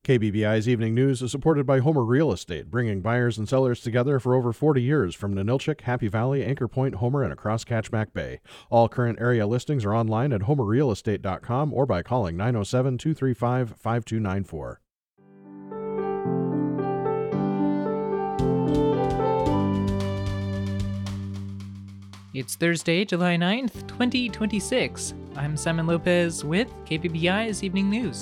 KBBI's Evening News is supported by Homer Real Estate, bringing buyers and sellers together for over 40 years from Ninilchik, Happy Valley, Anchor Point, Homer, and across Catchback Bay. All current area listings are online at homerrealestate.com or by calling 907-235-5294. It's Thursday, July 9th, 2026. I'm Simon Lopez with KBBI's Evening News.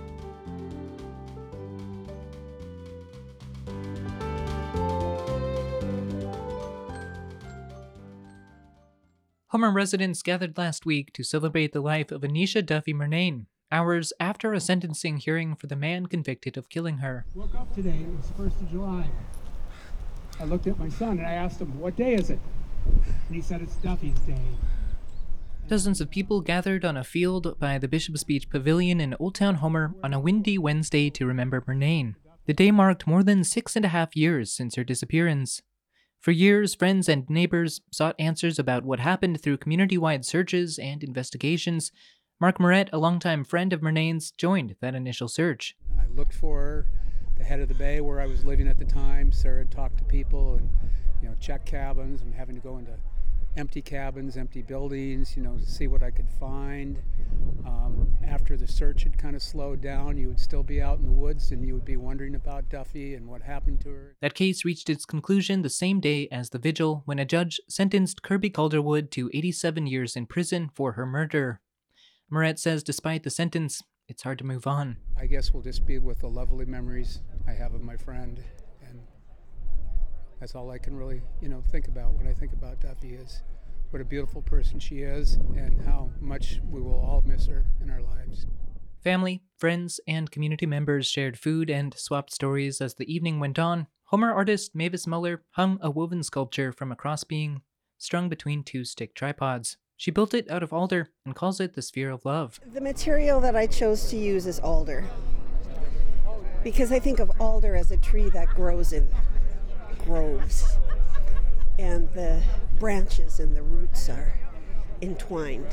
Homer residents gathered last week to celebrate the life of Anisha Duffy Murnane, hours after a sentencing hearing for the man convicted of killing her. Woke up today, it was the 1st of July. I looked at my son and I asked him, what day is it? And he said it's Duffy's day. Dozens of people gathered on a field by the Bishop's Beach Pavilion in Old Town Homer on a windy Wednesday to remember Murnane. The day marked more than 6.5 years since her disappearance. For years, friends and neighbors sought answers about what happened through community-wide searches and investigations. Mark Moret, a longtime friend of Murnane's, joined that initial search. I looked for her, the head of the bay where I was living at the time. Sarah had talked to people and, check cabins. I'm having to go into empty cabins, empty buildings, to see what I could find. After the search had kind of slowed down, you would still be out in the woods and you would be wondering about Duffy and what happened to her. That case reached its conclusion the same day as the vigil when a judge sentenced Kirby Calderwood to 87 years in prison for her murder. Moret says despite the sentence, it's hard to move on. I guess we'll just be with the lovely memories I have of my friend, and that's all I can really, think about when I think about Duffy is what a beautiful person she is and how much we will all miss her in our lives. Family, friends, and community members shared food and swapped stories as the evening went on. Homer artist Mavis Muller hung a woven sculpture from a crossbeam strung between two stick tripods. She built it out of alder and calls it the Sphere of Love. The material that I chose to use is alder because I think of alder as a tree that grows in groves, and the branches and the roots are entwined.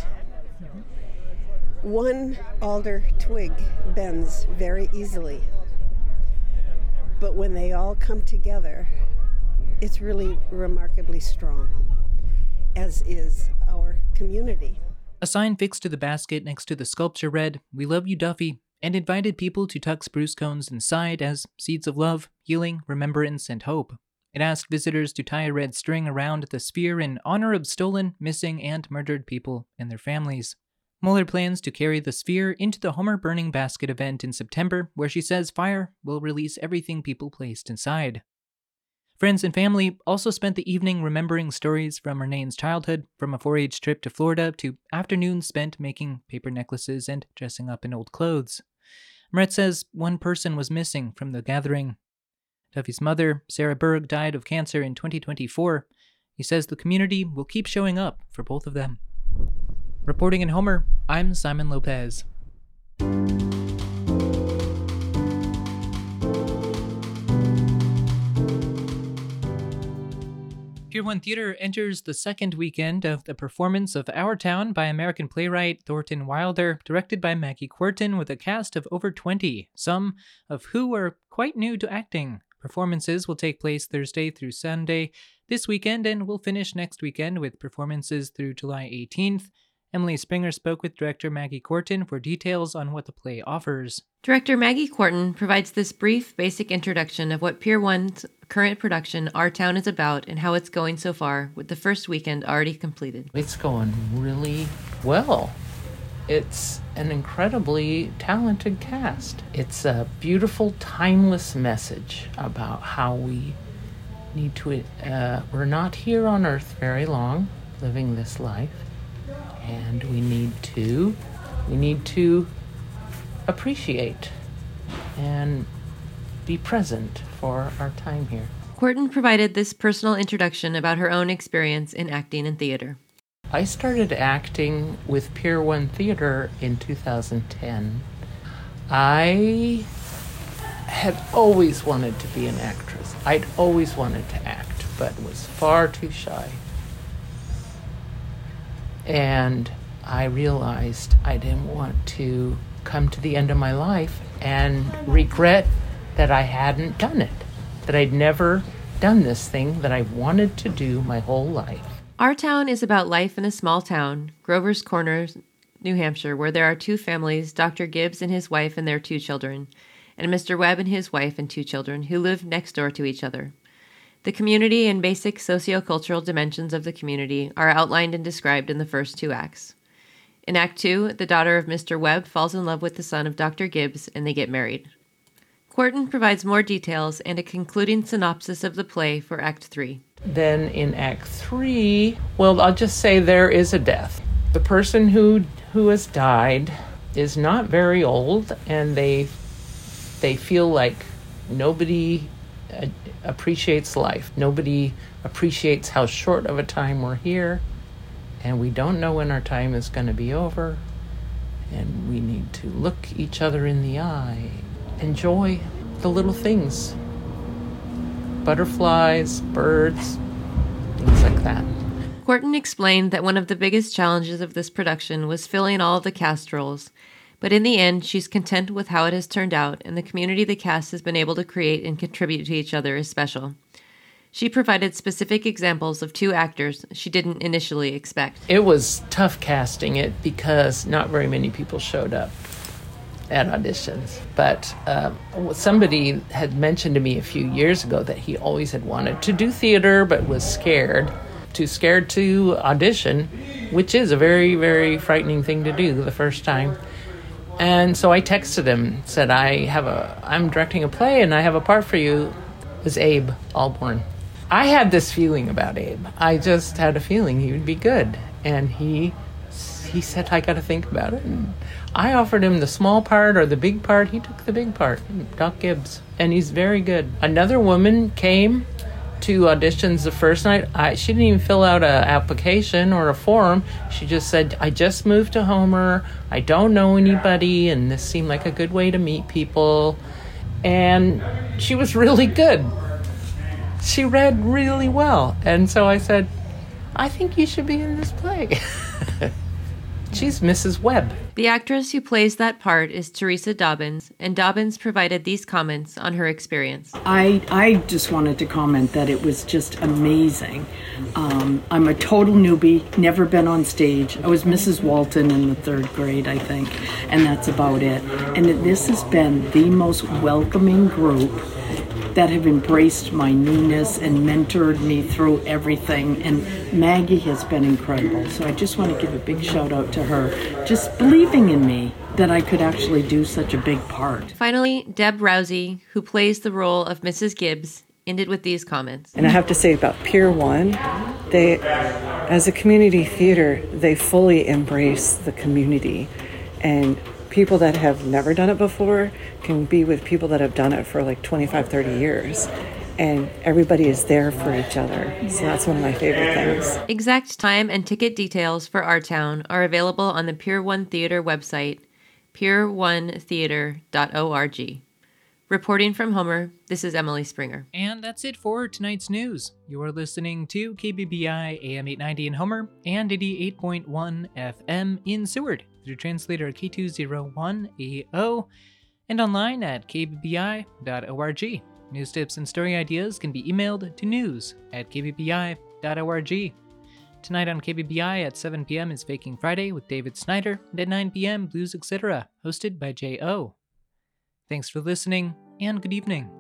One alder twig bends very easily, but when they all come together, it's really remarkably strong, as is our community. A sign fixed to the basket next to the sculpture read, "We love you, Duffy," and invited people to tuck spruce cones inside as seeds of love, healing, remembrance, and hope. It asked visitors to tie a red string around the sphere in honor of stolen, missing, and murdered people and their families. Muller plans to carry the sphere into the Homer Burning Basket event in September, where she says fire will release everything people placed inside. Friends and family also spent the evening remembering stories from Murnane's childhood, from a 4-H trip to Florida to afternoons spent making paper necklaces and dressing up in old clothes. Moret says one person was missing from the gathering. Duffy's mother, Sarah Berg, died of cancer in 2024. He says the community will keep showing up for both of them. Reporting in Homer, I'm Simon Lopez. Pier 1 Theater enters the second weekend of the performance of Our Town by American playwright Thornton Wilder, directed by Maggie Quirton, with a cast of over 20, some of who are quite new to acting. Performances will take place Thursday through Sunday this weekend and will finish next weekend with performances through July 18th. Emily Springer spoke with director Maggie Quirton for details on what the play offers. Director Maggie Quirton provides this brief, basic introduction of what Pier 1's current production, Our Town, is about and how it's going so far, with the first weekend already completed. It's going really well. It's an incredibly talented cast. It's a beautiful, timeless message about how we need to, we're not here on Earth very long, living this life, and we need to appreciate and be present for our time here. Quirton provided this personal introduction about her own experience in acting and theater. I started acting with Pier 1 Theater in 2010. I had always wanted to be an actress. I'd always wanted to act, but was far too shy. And I realized I didn't want to come to the end of my life and regret that I hadn't done it, that I'd never done this thing that I wanted to do my whole life. Our Town is about life in a small town, Grover's Corners, New Hampshire, where there are two families, Dr. Gibbs and his wife and their 2 children, and Mr. Webb and his wife and 2 children, who live next door to each other. The community and basic sociocultural dimensions of the community are outlined and described in the first 2 acts. In Act 2, the daughter of Mr. Webb falls in love with the son of Dr. Gibbs, and they get married. Quarton provides more details and a concluding synopsis of the play for Act 3. Then in Act 3, well, I'll just say there is a death. The person who has died is not very old, and they feel like nobody appreciates life. Nobody appreciates how short of a time we're here, and we don't know when our time is going to be over, and we need to look each other in the eye, enjoy the little things. Butterflies, birds, things like that. Quarton explained that one of the biggest challenges of this production was filling all of the cast roles, but in the end, she's content with how it has turned out, and the community the cast has been able to create and contribute to each other is special. She provided specific examples of 2 actors she didn't initially expect. It was tough casting it because not very many people showed up at auditions. But somebody had mentioned to me a few years ago that he always had wanted to do theater but was scared to audition, which is a very, very frightening thing to do the first time. And so I texted him, said, I'm directing a play and I have a part for you. It was Abe Alborn. I had this feeling about Abe. I just had a feeling he would be good. And he said, I got to think about it. And I offered him the small part or the big part. He took the big part, Doc Gibbs. And he's very good. Another woman came to auditions the first night. She didn't even fill out an application or a form. She just said, I just moved to Homer. I don't know anybody, and this seemed like a good way to meet people. And she was really good. She read really well. And so I said, I think you should be in this play. She's Mrs. Webb. The actress who plays that part is Teresa Dobbins, and Dobbins provided these comments on her experience. I just wanted to comment that it was just amazing. I'm a total newbie, never been on stage. I was Mrs. Walton in the 3rd grade, I think, and that's about it. And this has been the most welcoming group that have embraced my newness and mentored me through everything. And Maggie has been incredible. So I just want to give a big shout out to her, just believing in me that I could actually do such a big part. Finally, Deb Rousey, who plays the role of Mrs. Gibbs, ended with these comments. And I have to say about Pier 1, they, as a community theater, they fully embrace the community. And people that have never done it before can be with people that have done it for like 25, 30 years. And everybody is there for each other. So that's one of my favorite things. Exact time and ticket details for Our Town are available on the Pier 1 Theater website, pier1theater.org. Reporting from Homer, this is Emily Springer. And that's it for tonight's news. You are listening to KBBI AM 890 in Homer and 88.1 FM in Seward through translator K201AO and online at kbbi.org. News tips and story ideas can be emailed to news@kbbi.org. Tonight on KBBI at 7 p.m. is Faking Friday with David Snyder, and at 9 p.m. Blues Etc., hosted by J.O. Thanks for listening, and good evening.